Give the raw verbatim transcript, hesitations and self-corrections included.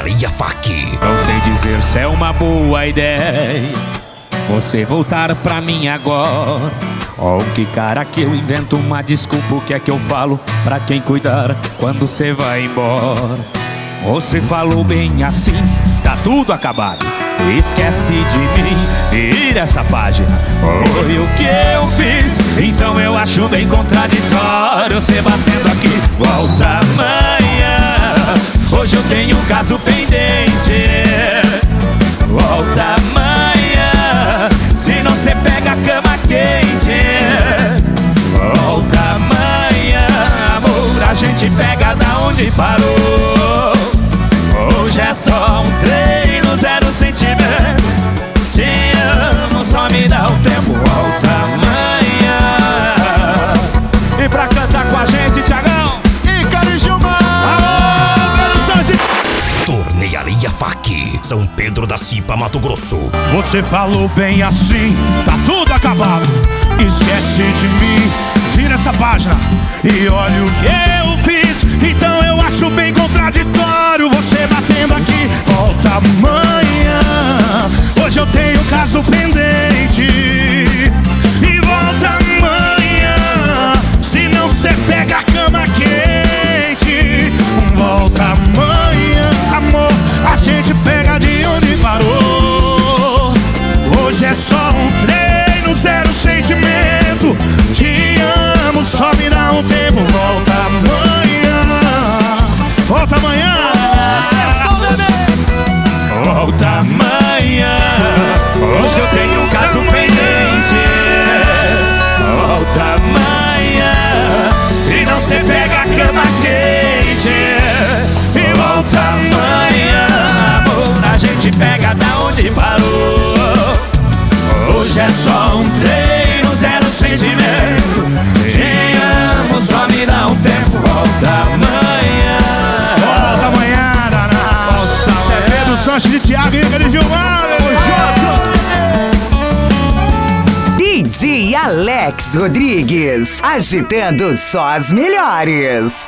Tornearia F A Q. Não sei dizer se é uma boa ideia você voltar pra mim agora. Oh, que cara que eu invento uma desculpa. O que é que eu falo pra quem cuidar quando cê vai embora? Você falou bem assim, tá tudo acabado. Esquece de mim, vira essa página. Foi o que eu fiz, então eu acho bem contraditório você batendo aqui. Volta amanhã, hoje eu tenho um caso pendente. Volta amanhã, se não cê pega a cama quente. Volta amanhã, amor, a gente pega da onde parou. Hoje é só um treino, zero sentimento. Te amo, só me dá o tempo. Volta amanhã. E pra cantar com a gente, Thiagão e Cari Gilmar. Tornearia F A Q, São Pedro da Cipa, Mato Grosso. Você falou bem assim, tá tudo acabado. Esquece de mim, vira essa página. E olha o que eu fiz, então eu acho bem contraditório você batendo aqui. Volta amanhã, hoje eu tenho um caso pendente. E volta amanhã, se não cê pega a cama quente. Volta amanhã, amor, a gente pega de onde parou. Hoje é só um treino, zero sentimento. Te amo, só me dá um tempo. Volta amanhã. Volta amanhã. Volta amanhã, hoje eu tenho um caso pendente. Volta amanhã, se não cê pega a cama quente. E volta amanhã, amor, a gente pega da onde parou. Hoje é só um treino, zero sentimento. Te amo, só me dá um tempo. Volta amanhã. Volta amanhã, Naná. Volta amanhã. Pedro Sanches de Thiago e Cari Gilmar. D J Alex Rodrigues, agitando só as melhores.